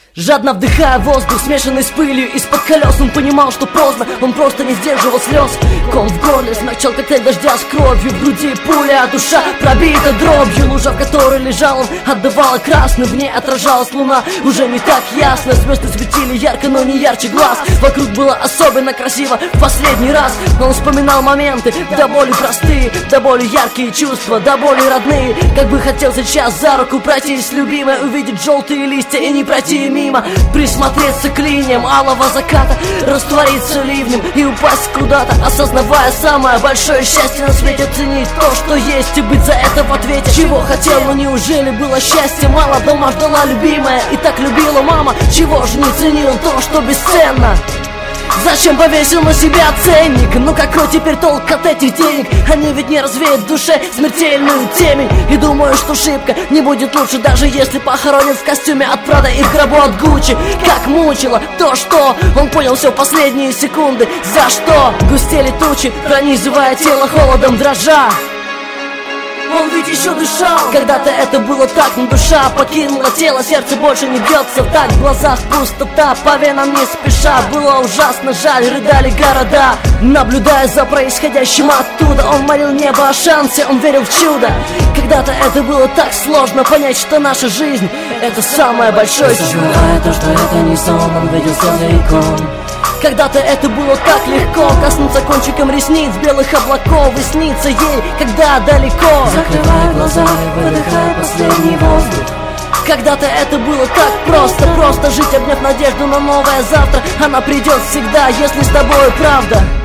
Жадно вдыхая воздух, смешанный с пылью из-под колес, он понимал, что поздно, он просто не сдерживал слез. Ком в горле, смягчал коктейль дождя с кровью, в груди пуля, а душа пробита дробью. Лужа, в которой лежал он, отдавала красным, в ней отражалась луна, уже не так ясно. Звезды светили ярко, но не ярче глаз. Вокруг было особенно красиво в последний раз. Но он вспоминал моменты, до боли простые, до боли яркие чувства, до боли родные. Как бы хотел сейчас за руку пройтись с любимой, увидеть желтые листья и не пройти мимо, присмотреться к линиям алого заката, раствориться ливнем и упасть куда-то, осознавая самое большое счастье на свете, ценить то, что есть, и быть за это в ответе. Чего хотел, но неужели было счастья мало? Дома ждала любимая и так любила мама. Чего же не ценил то, что бесценно? Зачем повесил на себя ценник? Ну какой теперь толк от этих денег? Они ведь не развеют в душе смертельную темень. И думаю, что шибко не будет лучше, даже если похоронят в костюме от Прада и в гробу от Гуччи. Как мучило то, что он понял все в последние секунды. За что густели тучи, пронизывая тело холодом дрожа. Он ведь еще дышал. Когда-то это было так, но душа покинула тело, сердце больше не бьется так, в глазах пустота, по венам не спеша. Было ужасно жаль, рыдали города, наблюдая за происходящим оттуда. Он молил небо о шансе, он верил в чудо. Когда-то это было так сложно понять, что наша жизнь — это самое большое чудо. Забывая то, что это не сон, он видел все целиком. Когда-то это было так легко, коснуться кончиком ресниц белых облаков и сниться ей, когда далеко. Закрывая глаза и выдыхая последний воздух. Когда-то это было так просто, просто жить, обняв надежду на новое завтра. Она придет всегда, если с тобой правда.